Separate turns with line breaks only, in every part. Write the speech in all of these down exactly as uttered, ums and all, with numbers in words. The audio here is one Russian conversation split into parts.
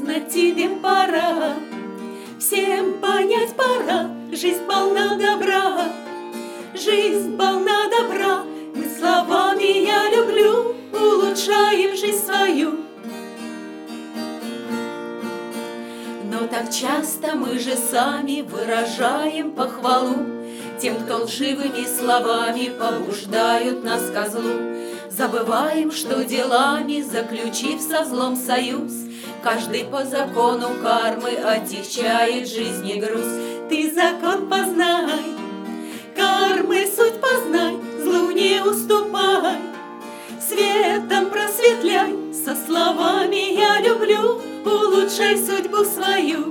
знать тебе пора. Всем понять пора, жизнь полна добра. Жизнь полна добра, мы словами «я люблю» улучшаем жизнь свою. Но так часто мы же сами выражаем похвалу тем, кто лживыми словами побуждают нас ко злу. Забываем, что делами, заключив со злом союз, каждый по закону кармы отягчает жизни груз. Ты закон познай, кармы суть познай, злу не уступай, светом просветляй, со словами «я люблю» улучшай судьбу свою.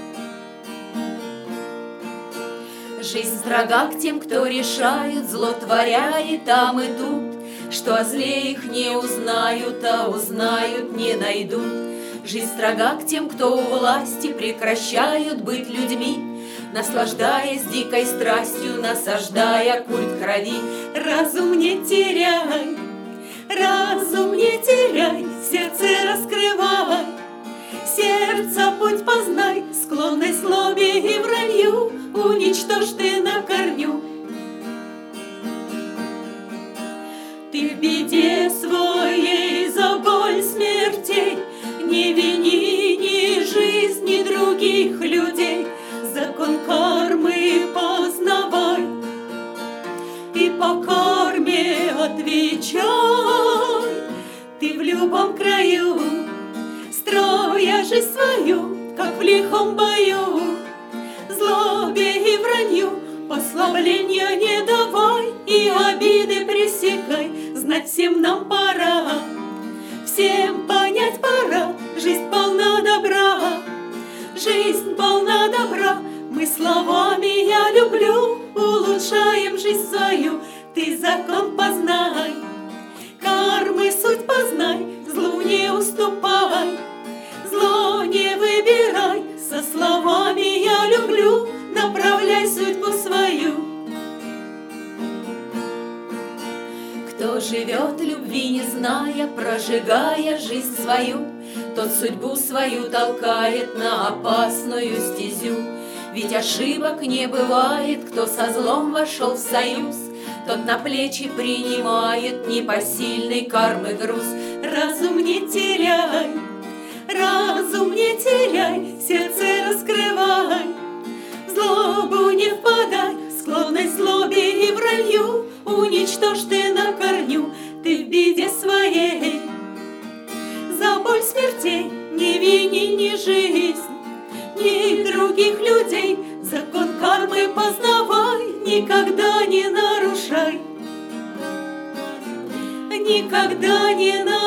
Жизнь строга к тем, кто решают, зло творя и там, и тут, что о зле их не узнают, а узнают не найдут. Жизнь строга к тем, кто у власти прекращают быть людьми, наслаждаясь дикой страстью, насаждая культ крови. Разум не теряй, разум не теряй, сердце раскрывай, сердце путь познай, склонность злобе и вранью уничтожь ты на корню. Ты в беде своей за боль смертей не вини ни жизнь, ни других людей. Закон кармы познавай и по карме отвечай. Ты в любом краю, строя жизнь свою, как в лихом бою, злобе и вранью послабления не давай и обиды пресекай. Знать всем нам пора, всем понять пора, жизнь полна добра, жизнь полна добра. Мы словами «я люблю» улучшаем жизнь свою. Ты закон познай, кармы суть познай, злу не уступай, зло не выбирай, со словами «я люблю» направляй судьбу свою. Кто живет любви не зная, прожигая жизнь свою, тот судьбу свою толкает на опасную стезю. Ведь ошибок не бывает, кто со злом вошел в союз, тот на плечи принимает непосильный кармы груз. Разум не теряй, разум не теряй, сердце раскрывай, в злобу не впадай, склонность злобе и вранью уничтожь ты на корню. Ты в беде своей за боль смертей не вини ни жизнь, ни других людей. Закон кармы познавай, никогда не нарушай, никогда не нарушай.